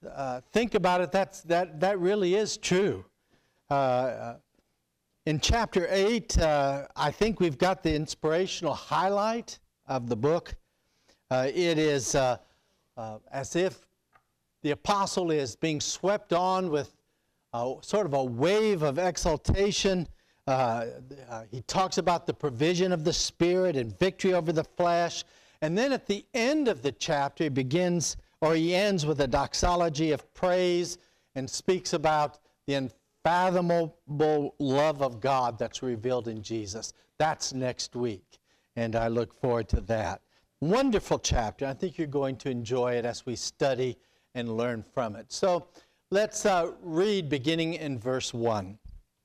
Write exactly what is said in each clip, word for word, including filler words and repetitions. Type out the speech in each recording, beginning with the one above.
uh, think about it, that's, that, that really is true. Uh, in chapter eight, uh, I think we've got the inspirational highlight of the book. Uh, it is uh, uh, as if the apostle is being swept on with uh, sort of a wave of exaltation. Uh, uh, he talks about the provision of the Spirit and victory over the flesh. And then at the end of the chapter, he begins, or he ends with a doxology of praise and speaks about the unfathomable love of God that's revealed in Jesus. That's next week, and I look forward to that. Wonderful chapter. I think you're going to enjoy it as we study and learn from it. So let's uh, read beginning in verse one.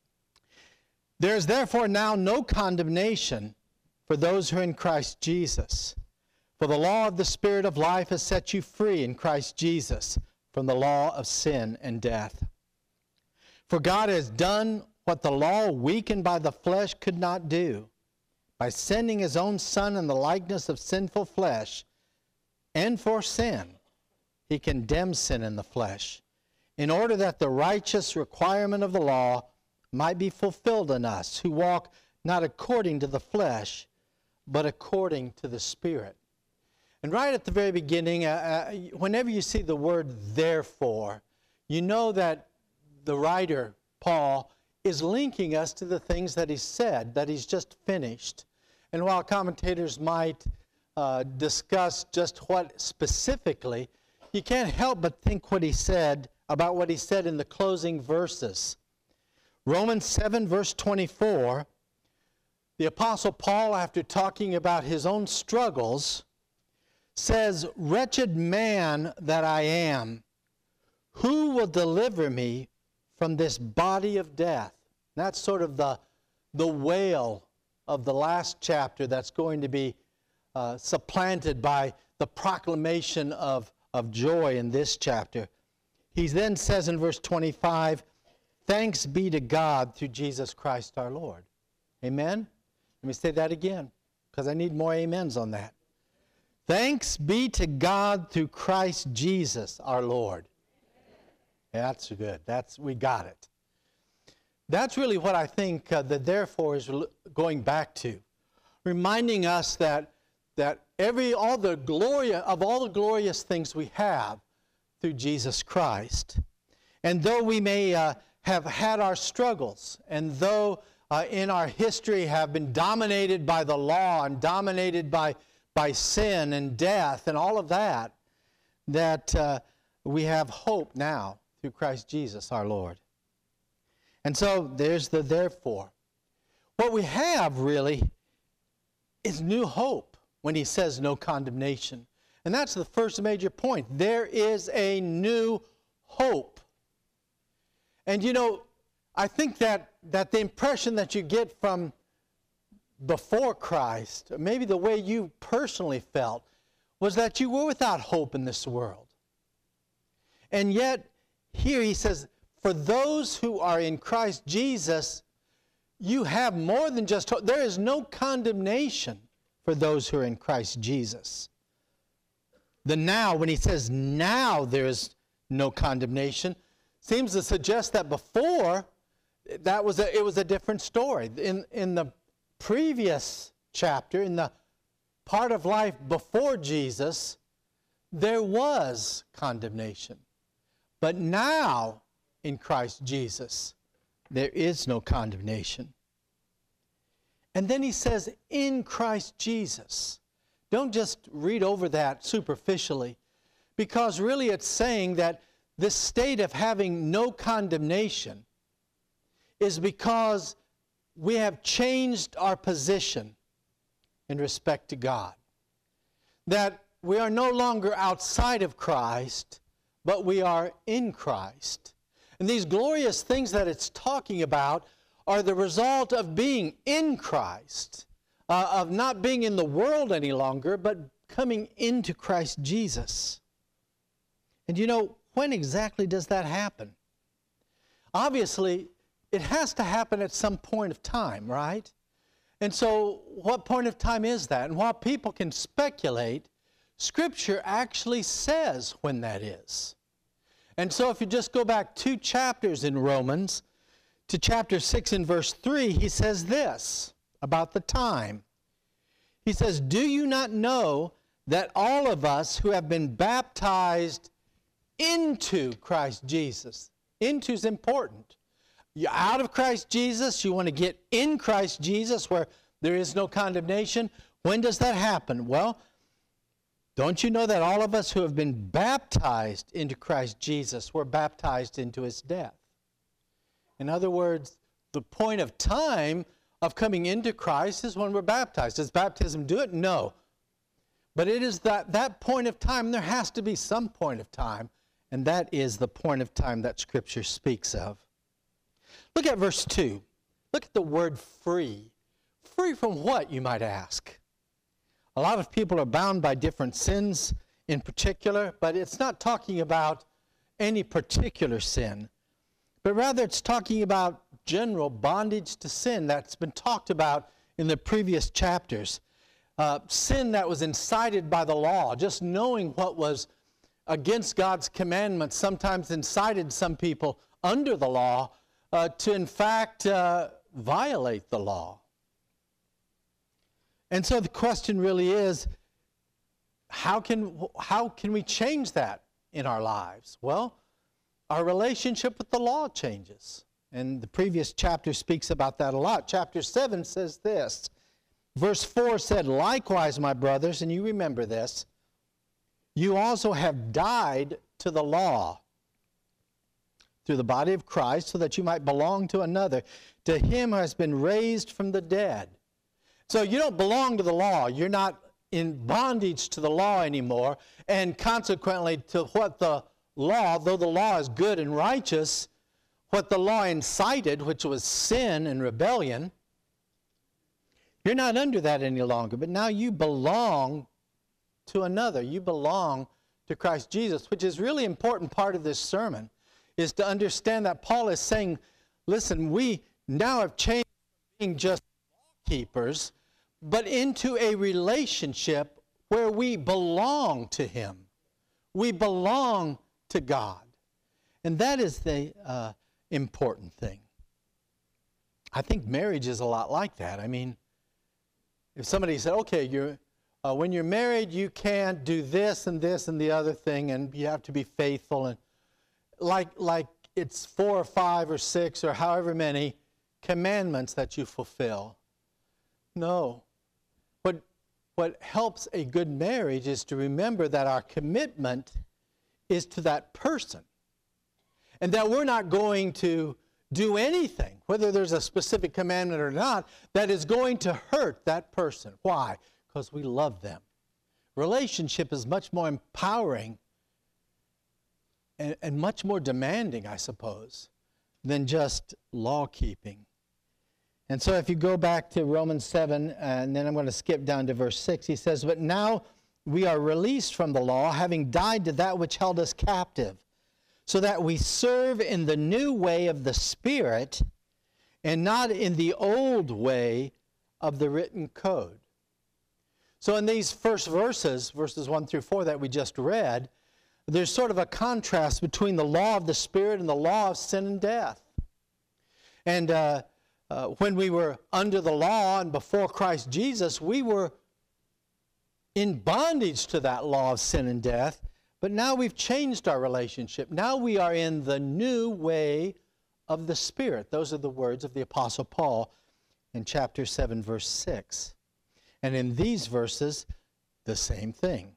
There is therefore now no condemnation for those who are in Christ Jesus. For the law of the Spirit of life has set you free in Christ Jesus from the law of sin and death. For God has done what the law, weakened by the flesh, could not do, by sending his own Son in the likeness of sinful flesh, and for sin, he condemned sin in the flesh, in order that the righteous requirement of the law might be fulfilled in us, who walk not according to the flesh, but according to the Spirit. And right at the very beginning, uh, uh, whenever you see the word therefore, you know that the writer, Paul, is linking us to the things that he said, that he's just finished. And while commentators might uh, discuss just what specifically, you can't help but think what he said about what he said in the closing verses. Romans seven, verse twenty-four, the Apostle Paul, after talking about his own struggles, says, "Wretched man that I am, who will deliver me from this body of death?" That's sort of the, the wail of the last chapter that's going to be uh, supplanted by the proclamation of, of joy in this chapter. He then says in verse twenty-five, "Thanks be to God through Jesus Christ our Lord." Amen? Let me say that again, because I need more amens on that. Thanks be to God through Christ Jesus our Lord. Yeah, that's good. That's, we got it. That's really what I think uh, the therefore is going back to, reminding us that that every all the glory of all the glorious things we have through Jesus Christ, and though we may uh, have had our struggles, and though uh, in our history have been dominated by the law and dominated by by sin and death and all of that, that uh, we have hope now through Christ Jesus our Lord. And so there's the therefore. What we have really is new hope when he says no condemnation. And that's the first major point. There is a new hope. And you know, I think that, that the impression that you get from before Christ, maybe the way you personally felt, was that you were without hope in this world. And yet, here he says, for those who are in Christ Jesus, you have more than just hope. There is no condemnation for those who are in Christ Jesus. The now, when he says now there is no condemnation, seems to suggest that before, that was a, it was a different story. In, in the previous chapter, in the part of life before Jesus, there was condemnation. But now, in Christ Jesus, there is no condemnation. And then he says, in Christ Jesus. Don't just read over that superficially, because really it's saying that this state of having no condemnation is because we have changed our position in respect to God. That we are no longer outside of Christ, but we are in Christ. And these glorious things that it's talking about are the result of being in Christ, uh, of not being in the world any longer, but coming into Christ Jesus. And you know, when exactly does that happen? Obviously, it has to happen at some point of time, right? And so, what point of time is that? And while people can speculate, Scripture actually says when that is. And so if you just go back two chapters in Romans, to chapter six and verse three, he says this about the time. He says, "Do you not know that all of us who have been baptized into Christ Jesus," into is important. You're out of Christ Jesus, you want to get in Christ Jesus where there is no condemnation. When does that happen? Well, don't you know that all of us who have been baptized into Christ Jesus were baptized into his death? In other words, the point of time of coming into Christ is when we're baptized. Does baptism do it? No. But it is that, that point of time, there has to be some point of time, and that is the point of time that Scripture speaks of. Look at verse two. Look at the word free. Free from what, you might ask? A lot of people are bound by different sins in particular, but it's not talking about any particular sin, but rather it's talking about general bondage to sin that's been talked about in the previous chapters. Uh, sin that was incited by the law, just knowing what was against God's commandments sometimes incited some people under the law uh, to in fact uh, violate the law. And so the question really is, how can, how can we change that in our lives? Well, our relationship with the law changes. And the previous chapter speaks about that a lot. Chapter seven says this. Verse four said, "Likewise, my brothers," and you remember this, "you also have died to the law through the body of Christ, so that you might belong to another, to him who has been raised from the dead." So you don't belong to the law. You're not in bondage to the law anymore, and consequently to what the law, though the law is good and righteous, what the law incited, which was sin and rebellion, you're not under that any longer. But now you belong to another. You belong to Christ Jesus, which is really important part of this sermon, is to understand that Paul is saying, listen, we now have changed from being just law keepers, but into a relationship where we belong to him. We belong to God. And that is the uh, important thing. I think marriage is a lot like that. I mean, if somebody said, okay, you're, uh, when you're married, you can't do this and this and the other thing, and you have to be faithful, and like, like it's four or five or six or however many commandments that you fulfill. No. What, what helps a good marriage is to remember that our commitment is to that person, and that we're not going to do anything, whether there's a specific commandment or not, that is going to hurt that person. Why? Because we love them. Relationship is much more empowering and, and much more demanding, I suppose, than just law-keeping. And so if you go back to Romans seven, and then I'm going to skip down to verse six, he says, "But now we are released from the law, having died to that which held us captive, so that we serve in the new way of the Spirit and not in the old way of the written code." So in these first verses, verses one through four that we just read, there's sort of a contrast between the law of the Spirit and the law of sin and death. And uh, uh, when we were under the law and before Christ Jesus, we were in bondage to that law of sin and death. But now we've changed our relationship. Now we are in the new way of the Spirit. Those are the words of the Apostle Paul in chapter seven, verse six. And in these verses, the same thing.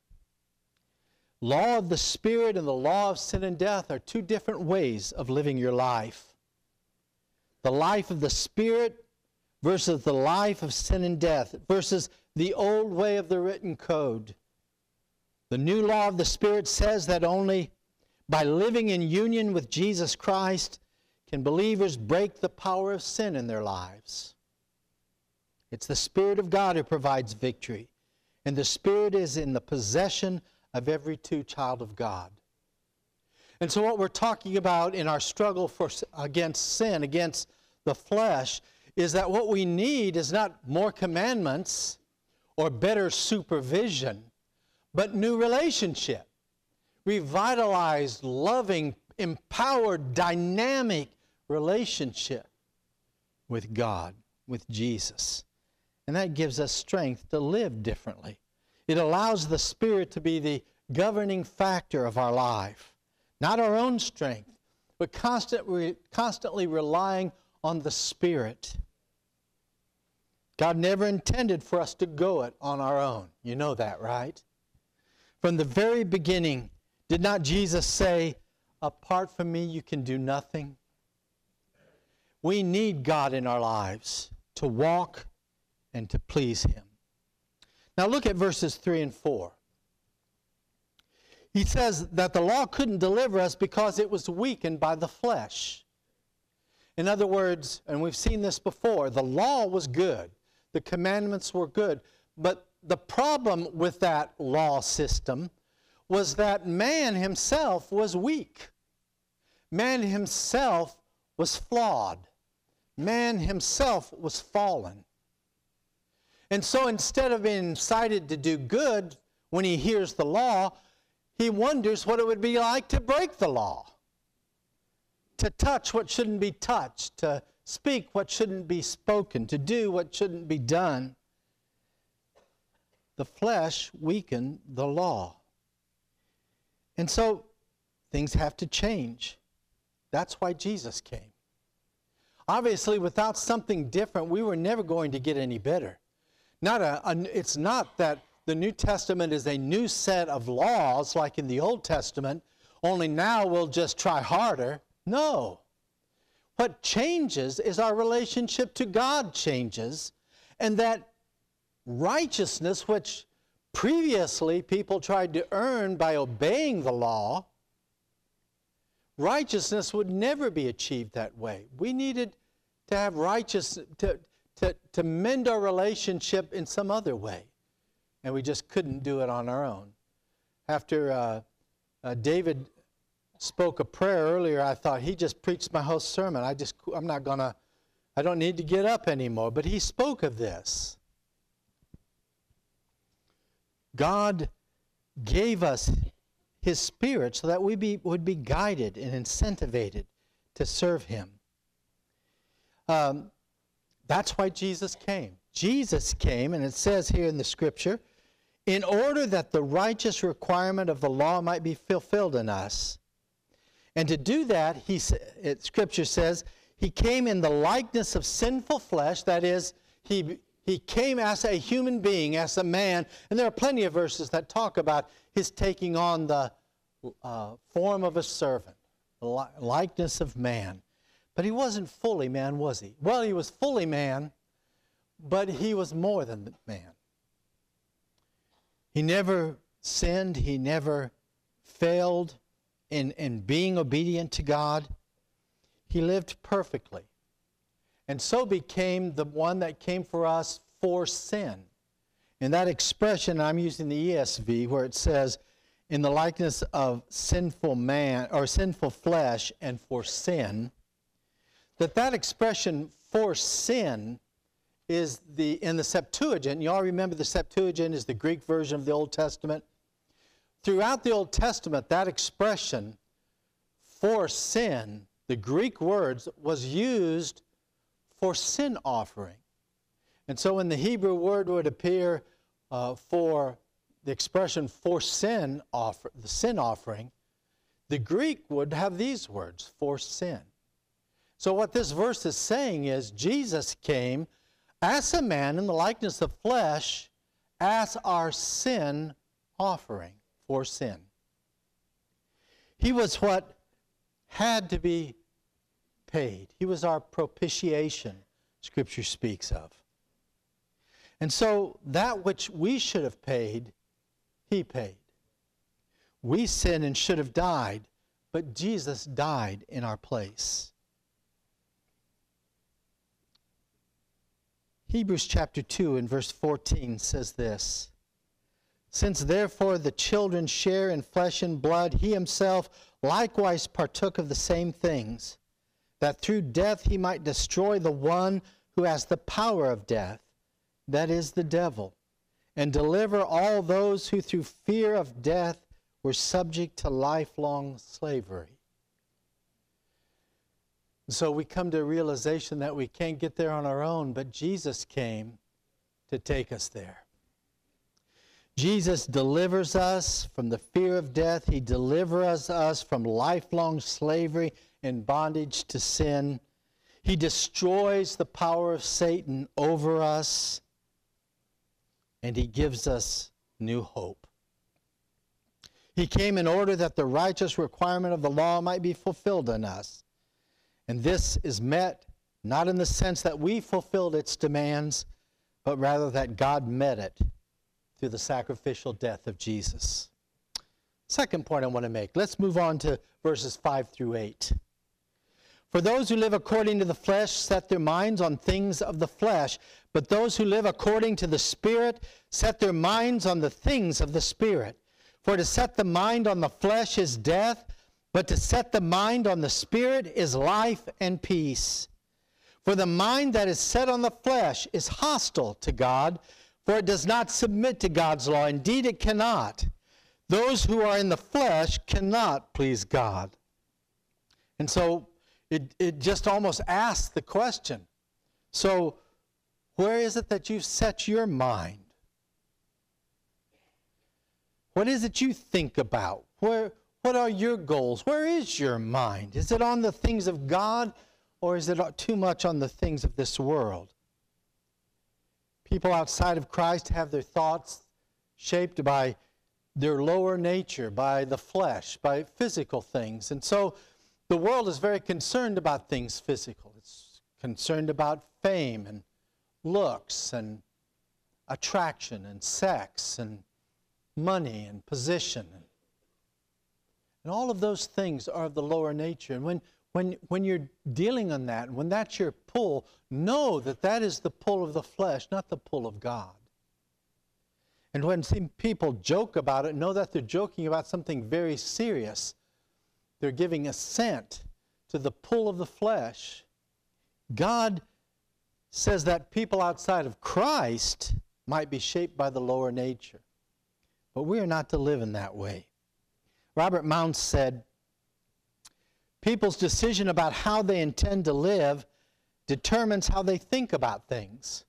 Law of the Spirit and the law of sin and death are two different ways of living your life. The life of the Spirit versus the life of sin and death, versus the old way of the written code. The new law of the Spirit says that only by living in union with Jesus Christ can believers break the power of sin in their lives. It's the Spirit of God who provides victory, and the Spirit is in the possession of every true child of God. And so what we're talking about in our struggle for, against sin, against the flesh, is that what we need is not more commandments or better supervision, but new relationship. Revitalized, loving, empowered, dynamic relationship with God, with Jesus. And that gives us strength to live differently. It allows the Spirit to be the governing factor of our life. Not our own strength, but constantly, constantly relying on the Spirit. God never intended for us to go it on our own. You know that, right? From the very beginning, did not Jesus say, apart from me, you can do nothing? We need God in our lives to walk and to please Him. Now look at verses three and four. He says that the law couldn't deliver us because it was weakened by the flesh. In other words, and we've seen this before, the law was good. The commandments were good. But the problem with that law system was that man himself was weak. Man himself was flawed. Man himself was fallen. And so instead of being incited to do good when he hears the law, he wonders what it would be like to break the law, to touch what shouldn't be touched, to speak what shouldn't be spoken, to do what shouldn't be done. The flesh weakened the law. And so things have to change. That's why Jesus came. Obviously, without something different, we were never going to get any better. Not a, a, it's not that the New Testament is a new set of laws like in the Old Testament, only now we'll just try harder. No. What changes is our relationship to God changes, and that righteousness, which previously people tried to earn by obeying the law, righteousness would never be achieved that way. We needed to have righteousness, to, to, to mend our relationship in some other way. And we just couldn't do it on our own. After uh, uh, David spoke a prayer earlier, I thought, he just preached my whole sermon. I just, I'm not going to, I don't need to get up anymore. But he spoke of this. God gave us His Spirit so that we be, would be guided and incentivated to serve Him. Um, that's why Jesus came. Jesus came, and it says here in the Scripture, in order that the righteous requirement of the law might be fulfilled in us. And to do that, he, it, Scripture says, He came in the likeness of sinful flesh, that is, He He came as a human being, as a man. And there are plenty of verses that talk about His taking on the uh, form of a servant, the li likeness of man. But He wasn't fully man, was He? Well, He was fully man, but He was more than man. He never sinned. He never failed in, in being obedient to God. He lived perfectly. And so became the one that came for us for sin. In that expression, I'm using the E S V, where it says, in the likeness of sinful man, or sinful flesh, and for sin, that that expression for sin is the, in the Septuagint. You all remember the Septuagint is the Greek version of the Old Testament. Throughout the Old Testament, that expression for sin, the Greek words, was used for sin offering. And so when the Hebrew word would appear uh, for the expression for sin offer, the sin offering, the Greek would have these words, for sin. So what this verse is saying is Jesus came as a man in the likeness of flesh as our sin offering for sin. He was what had to be paid. He was our propitiation, Scripture speaks of. And so that which we should have paid, He paid. We sinned and should have died, but Jesus died in our place. Hebrews chapter two and verse fourteen says this, since therefore the children share in flesh and blood, He Himself likewise partook of the same things, that through death He might destroy the one who has the power of death, that is the devil, and deliver all those who through fear of death were subject to lifelong slavery. So we come to a realization that we can't get there on our own, but Jesus came to take us there. Jesus delivers us from the fear of death. He delivers us from lifelong slavery and bondage to sin. He destroys the power of Satan over us, and he gives us new hope. He came in order that the righteous requirement of the law might be fulfilled in us. And this is met not in the sense that we fulfilled its demands, but rather that God met it through the sacrificial death of Jesus. Second point I want to make. Let's move on to verses five through eight. For those who live according to the flesh set their minds on things of the flesh, but those who live according to the Spirit set their minds on the things of the Spirit. For to set the mind on the flesh is death, but to set the mind on the Spirit is life and peace. For the mind that is set on the flesh is hostile to God, for it does not submit to God's law. Indeed, it cannot. Those who are in the flesh cannot please God. And so it, it just almost asks the question, so where is it that you've set your mind? What is it you think about? Where, what are your goals? Where is your mind? Is it on the things of God, or is it too much on the things of this world? People outside of Christ have their thoughts shaped by their lower nature, by the flesh, by physical things. And so the world is very concerned about things physical. It's concerned about fame and looks and attraction and sex and money and position. And all of those things are of the lower nature. And when, when, when you're dealing on that, when that's your pull, know that that is the pull of the flesh, not the pull of God. And when some people joke about it, know that they're joking about something very serious. They're giving assent to the pull of the flesh. God says that people outside of Christ might be shaped by the lower nature. But we are not to live in that way. Robert Mounce said, people's decision about how they intend to live determines how they think about things.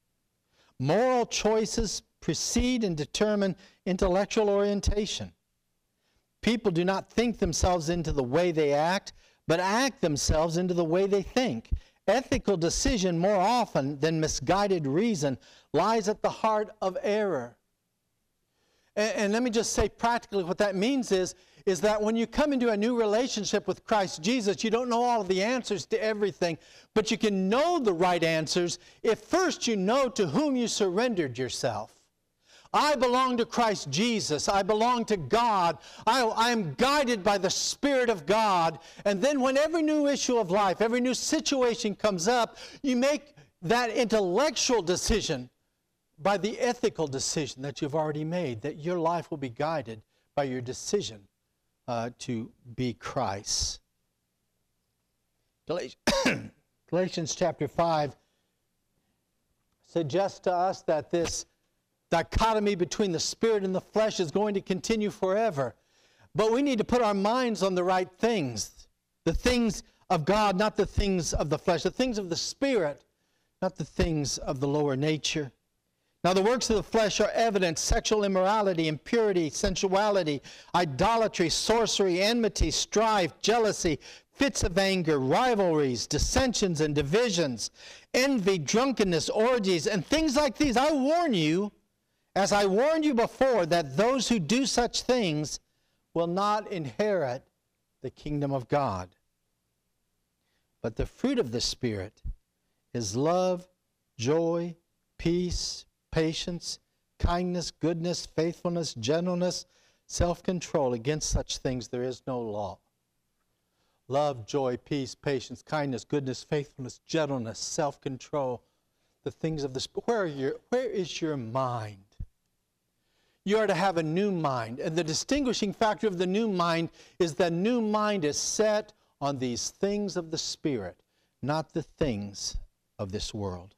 Moral choices precede and determine intellectual orientation. People do not think themselves into the way they act, but act themselves into the way they think. Ethical decision, more often than misguided reason, lies at the heart of error. And, and let me just say practically what that means is, is that when you come into a new relationship with Christ Jesus, you don't know all of the answers to everything, but you can know the right answers if first you know to whom you surrendered yourself. I belong to Christ Jesus. I belong to God. I, I am guided by the Spirit of God. And then when every new issue of life, every new situation comes up, you make that intellectual decision by the ethical decision that you've already made, that your life will be guided by your decision uh, to be Christ. Galatians, Galatians chapter five suggests to us that this dichotomy between the spirit and the flesh is going to continue forever. But we need to put our minds on the right things. The things of God, not the things of the flesh. The things of the Spirit, not the things of the lower nature. Now the works of the flesh are evident: sexual immorality, impurity, sensuality, idolatry, sorcery, enmity, strife, jealousy, fits of anger, rivalries, dissensions and divisions, envy, drunkenness, orgies, and things like these. I warn you, as I warned you before, that those who do such things will not inherit the kingdom of God. But the fruit of the Spirit is love, joy, peace, patience, kindness, goodness, faithfulness, gentleness, self-control. Against such things there is no law. Love, joy, peace, patience, kindness, goodness, faithfulness, gentleness, self-control. The things of the Spirit. Where, are your, where is your mind? You are to have a new mind. And the distinguishing factor of the new mind is the new mind is set on these things of the Spirit, not the things of this world.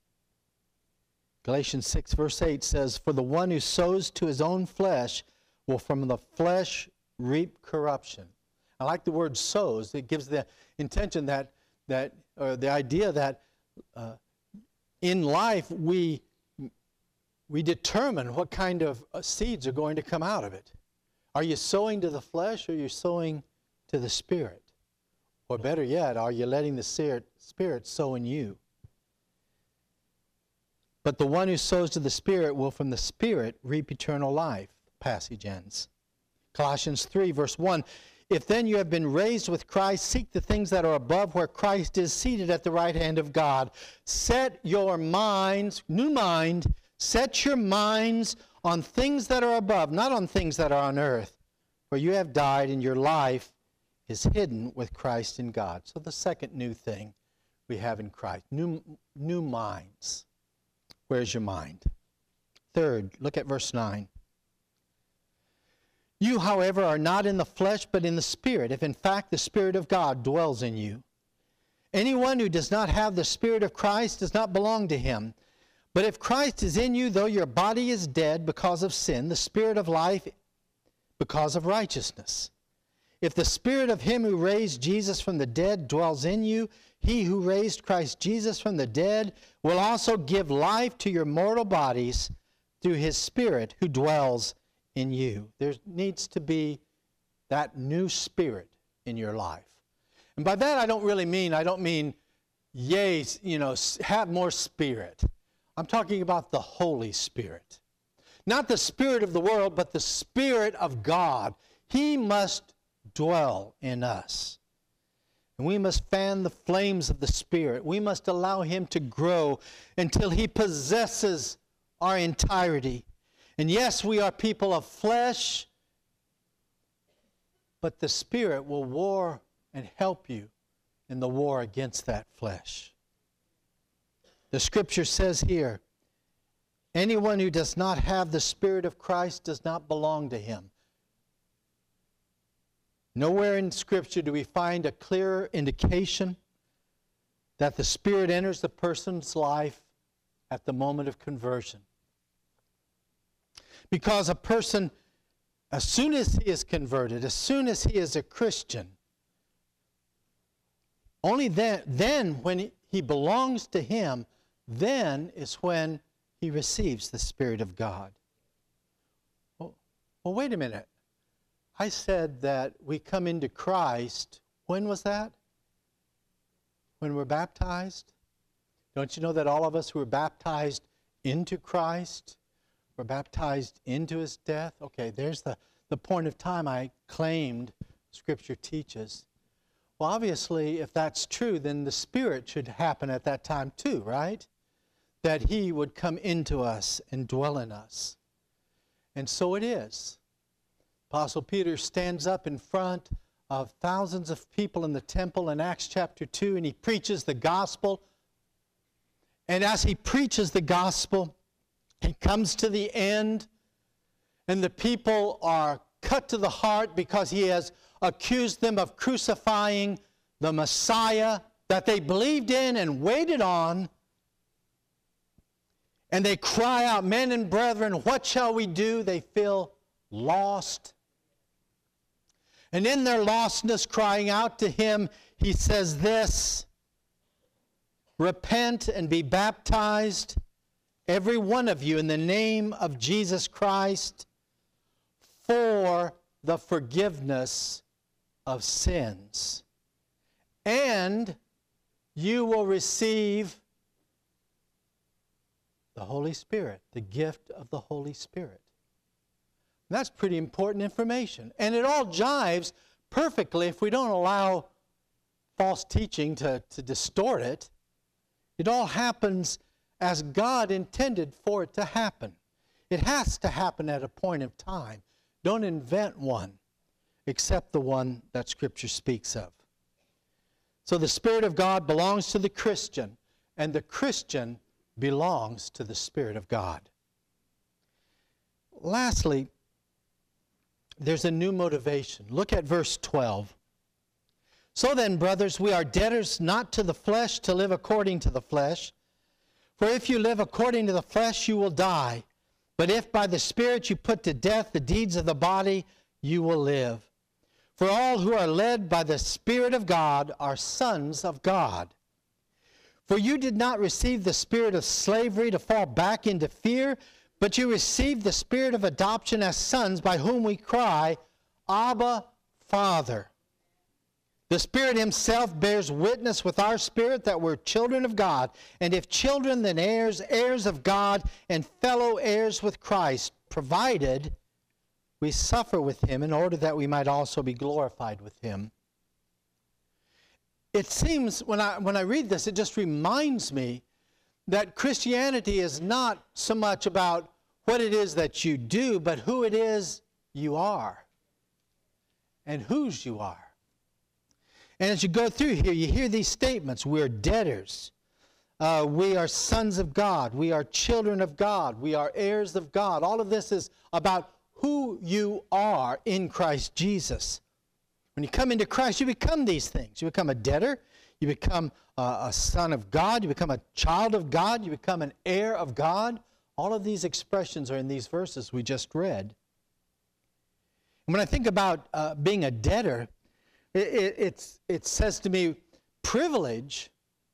Galatians six verse eight says, "For the one who sows to his own flesh will from the flesh reap corruption." I like the word sows. It gives the intention that, that, or the idea that uh, in life we, we determine what kind of uh, seeds are going to come out of it. Are you sowing to the flesh or are you sowing to the Spirit? Or better yet, are you letting the Spirit sow in you? But the one who sows to the Spirit will from the Spirit reap eternal life. Passage ends. Colossians three, verse one. If then you have been raised with Christ, seek the things that are above where Christ is seated at the right hand of God. Set your minds, new mind, set your minds on things that are above, not on things that are on earth, for you have died and your life is hidden with Christ in God. So the second new thing we have in Christ, new, new minds. Where's your mind? Third, look at verse nine. You, however, are not in the flesh, but in the Spirit, if in fact the Spirit of God dwells in you. Anyone who does not have the Spirit of Christ does not belong to him. But if Christ is in you, though your body is dead because of sin, the Spirit of life because of righteousness. If the Spirit of him who raised Jesus from the dead dwells in you, he who raised Christ Jesus from the dead will also give life to your mortal bodies through his Spirit who dwells in you. There needs to be that new spirit in your life. And by that I don't really mean, I don't mean, yay, you know, have more spirit. I'm talking about the Holy Spirit. Not the spirit of the world, but the Spirit of God. He must dwell in us. And we must fan the flames of the Spirit. We must allow him to grow until he possesses our entirety. And yes, we are people of flesh, but the Spirit will war and help you in the war against that flesh. The Scripture says here, anyone who does not have the Spirit of Christ does not belong to him. Nowhere in Scripture do we find a clearer indication that the Spirit enters the person's life at the moment of conversion. Because a person, as soon as he is converted, as soon as he is a Christian, only then, then when he belongs to him, then is when he receives the Spirit of God. Well, well, wait a minute. I said that we come into Christ. When was that? When we're baptized? Don't you know that all of us who were baptized into Christ were baptized into his death? Okay, there's the, the point of time I claimed Scripture teaches. Well, obviously, if that's true, then the Spirit should happen at that time too, right? That he would come into us and dwell in us. And so it is. Apostle Peter stands up in front of thousands of people in the temple in Acts chapter two, and he preaches the gospel. And as he preaches the gospel, he comes to the end, and the people are cut to the heart because he has accused them of crucifying the Messiah that they believed in and waited on. And they cry out, men and brethren, what shall we do? They feel lost. And in their lostness, crying out to him, he says this, repent and be baptized, every one of you, in the name of Jesus Christ, for the forgiveness of sins. And you will receive the Holy Spirit, the gift of the Holy Spirit. And that's pretty important information. And it all jives perfectly if we don't allow false teaching to, to distort it. It all happens as God intended for it to happen. It has to happen at a point of time. Don't invent one except the one that Scripture speaks of. So the Spirit of God belongs to the Christian, and the Christian belongs to the Spirit of God. Lastly, there's a new motivation. Look at verse twelve. So then, brothers, we are debtors not to the flesh to live according to the flesh. For if you live according to the flesh, you will die. But if by the Spirit you put to death the deeds of the body, you will live. For all who are led by the Spirit of God are sons of God. For you did not receive the spirit of slavery to fall back into fear, but you received the spirit of adoption as sons, by whom we cry, Abba, Father. The Spirit himself bears witness with our spirit that we're children of God. And if children, then heirs, heirs of God, and fellow heirs with Christ, provided we suffer with him in order that we might also be glorified with him. It seems, when I, when I read this, it just reminds me that Christianity is not so much about what it is that you do, but who it is you are and whose you are. And as you go through here, you hear these statements. We're debtors. Uh, we are sons of God. We are children of God. We are heirs of God. All of this is about who you are in Christ Jesus. When you come into Christ, you become these things. You become a debtor. You become a, a son of God. You become a child of God. You become an heir of God. All of these expressions are in these verses we just read. And when I think about uh, being a debtor, it, it, it's, it says to me, privilege,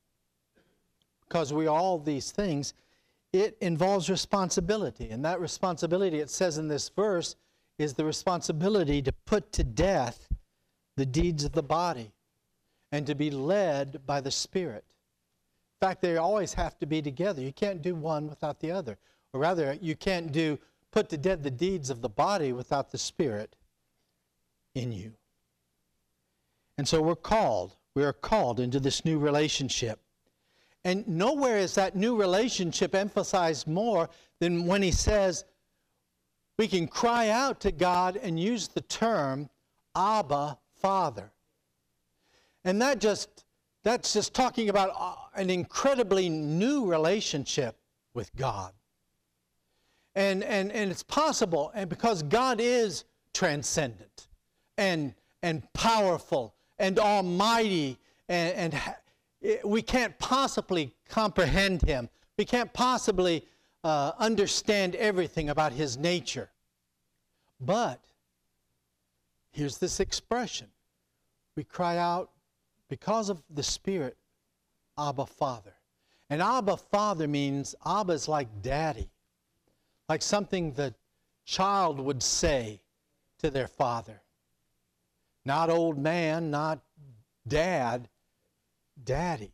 because we are all these things, it involves responsibility. And that responsibility, it says in this verse, is the responsibility to put to death the deeds of the body and to be led by the Spirit. In fact, they always have to be together. You can't do one without the other. Or rather, you can't do put to death the deeds of the body without the Spirit in you. And so we're called. We are called into this new relationship. And nowhere is that new relationship emphasized more than when he says we can cry out to God and use the term Abba, Father. And that just that's just talking about an incredibly new relationship with God. And, and, and it's possible, and because God is transcendent and, and powerful and almighty, and, and we can't possibly comprehend him. We can't possibly uh, understand everything about his nature. But here's this expression. We cry out because of the Spirit, Abba, Father. And Abba, Father means, Abba is like daddy, like something the child would say to their father. Not old man, not dad, daddy.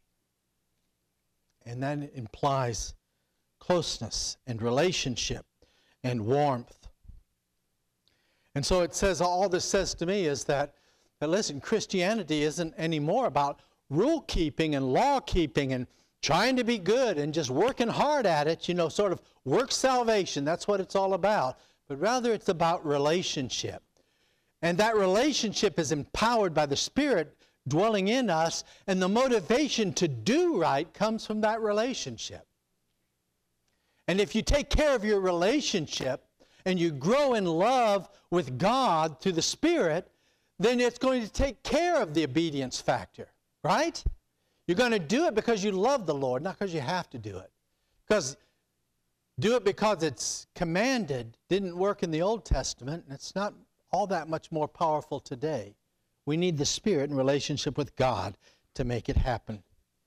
And that implies closeness and relationship and warmth. And so it says, all this says to me is that, that listen, Christianity isn't anymore about rule keeping and law keeping and trying to be good and just working hard at it, you know, sort of work salvation. That's what it's all about. But rather it's about relationship. And that relationship is empowered by the Spirit dwelling in us, and the motivation to do right comes from that relationship. And if you take care of your relationship and you grow in love with God through the Spirit, then it's going to take care of the obedience factor, right? You're going to do it because you love the Lord, not because you have to do it. Because do it because it's commanded didn't work in the Old Testament, and it's not all that much more powerful today. We need the Spirit in relationship with God to make it happen.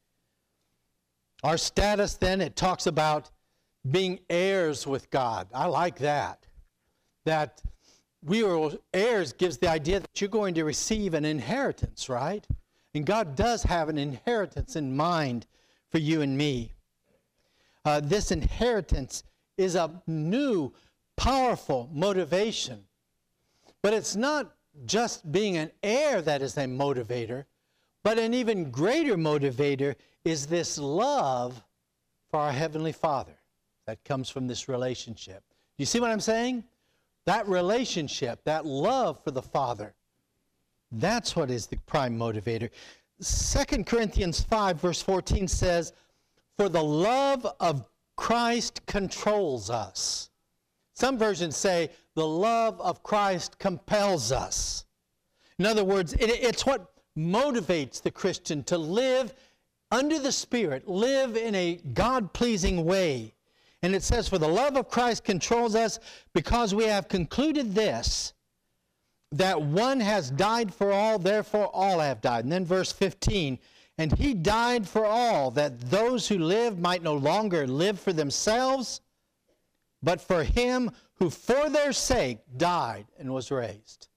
Our status then, it talks about being heirs with God. I like that. That we are heirs gives the idea that you're going to receive an inheritance, right? And God does have an inheritance in mind for you and me. Uh, this inheritance is a new, powerful motivation. But it's not just being an heir that is a motivator, but an even greater motivator is this love for our Heavenly Father that comes from this relationship. You see what I'm saying? That relationship, that love for the Father, that's what is the prime motivator. Second Corinthians five verse fourteen says, "For the love of Christ controls us." Some versions say, "The love of Christ compels us." In other words, it, it's what motivates the Christian to live under the Spirit, live in a God-pleasing way. And it says, "For the love of Christ controls us, because we have concluded this, that one has died for all, therefore all have died. And then verse fifteen, and he died for all, that those who live might no longer live for themselves, but for him who for their sake died and was raised.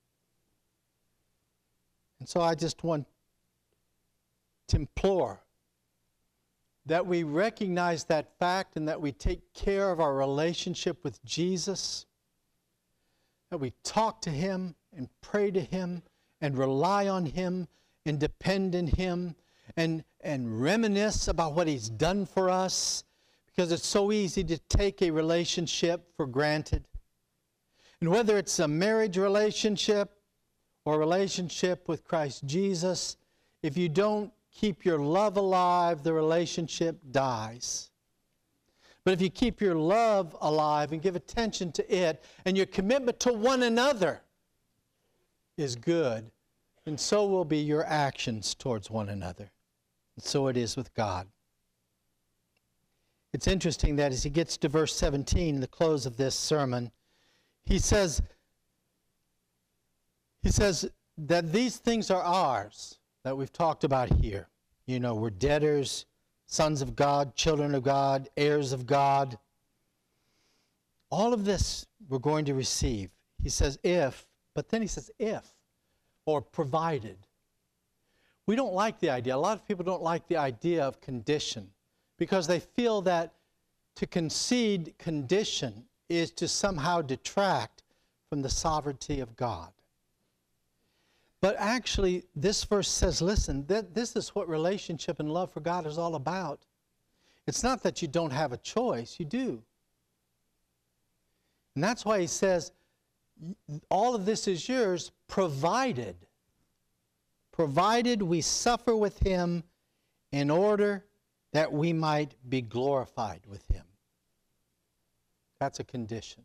And so I just want to implore that we recognize that fact and that we take care of our relationship with Jesus, that we talk to him and pray to him and rely on him and depend on him and, and reminisce about what he's done for us, because it's so easy to take a relationship for granted. And whether it's a marriage relationship or a relationship with Christ Jesus, if you don't keep your love alive, the relationship dies. But if you keep your love alive and give attention to it, and your commitment to one another is good, and so will be your actions towards one another. And so it is with God. It's interesting that as he gets to verse seventeen, the close of this sermon, he says, he says that these things are ours, that we've talked about here. You know, we're debtors, sons of God, children of God, heirs of God. All of this we're going to receive. He says if, but then he says if, or provided. We don't like the idea. A lot of people don't like the idea of condition because they feel that to concede condition is to somehow detract from the sovereignty of God. But actually, this verse says, listen, th- this is what relationship and love for God is all about. It's not that you don't have a choice, you do. And that's why he says, all of this is yours, provided, provided we suffer with him in order that we might be glorified with him. That's a condition.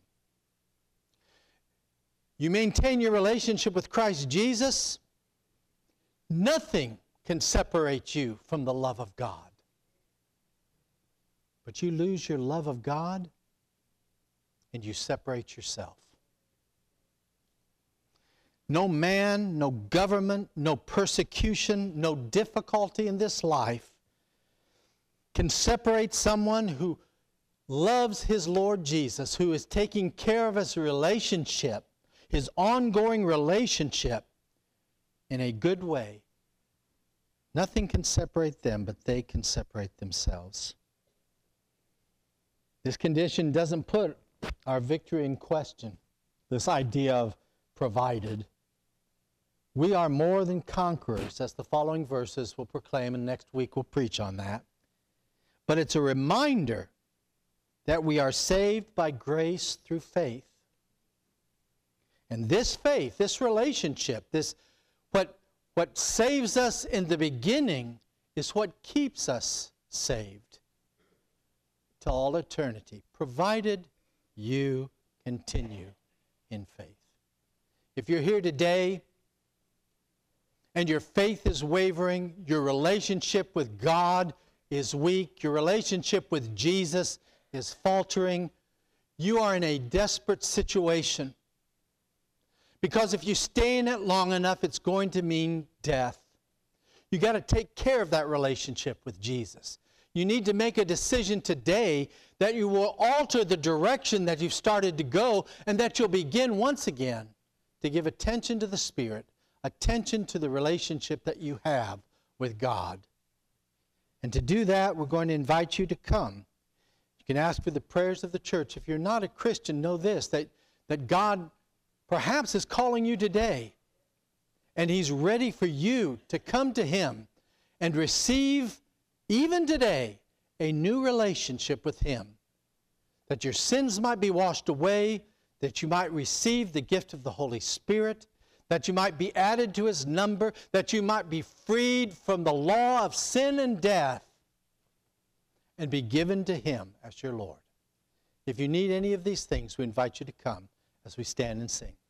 You maintain your relationship with Christ Jesus, nothing can separate you from the love of God. But you lose your love of God, and you separate yourself. No man, no government, no persecution, no difficulty in this life can separate someone who loves his Lord Jesus, who is taking care of his relationship, his ongoing relationship in a good way. Nothing can separate them, but they can separate themselves. This condition doesn't put our victory in question, this idea of provided. We are more than conquerors, as the following verses will proclaim, and next week we'll preach on that. But it's a reminder that we are saved by grace through faith. And this faith, this relationship, this what, what saves us in the beginning is what keeps us saved to all eternity, provided you continue in faith. If you're here today and your faith is wavering, your relationship with God is weak, your relationship with Jesus is faltering, you are in a desperate situation. Because if you stay in it long enough, it's going to mean death. You got to take care of that relationship with Jesus. You need to make a decision today that you will alter the direction that you've started to go, and that you'll begin once again to give attention to the Spirit, attention to the relationship that you have with God. And to do that, we're going to invite you to come. You can ask for the prayers of the church. If you're not a Christian, know this, that, that God perhaps is calling you today, and he's ready for you to come to him and receive, even today, a new relationship with him, that your sins might be washed away, that you might receive the gift of the Holy Spirit, that you might be added to his number, that you might be freed from the law of sin and death, and be given to him as your Lord. If you need any of these things, we invite you to come as we stand and sing.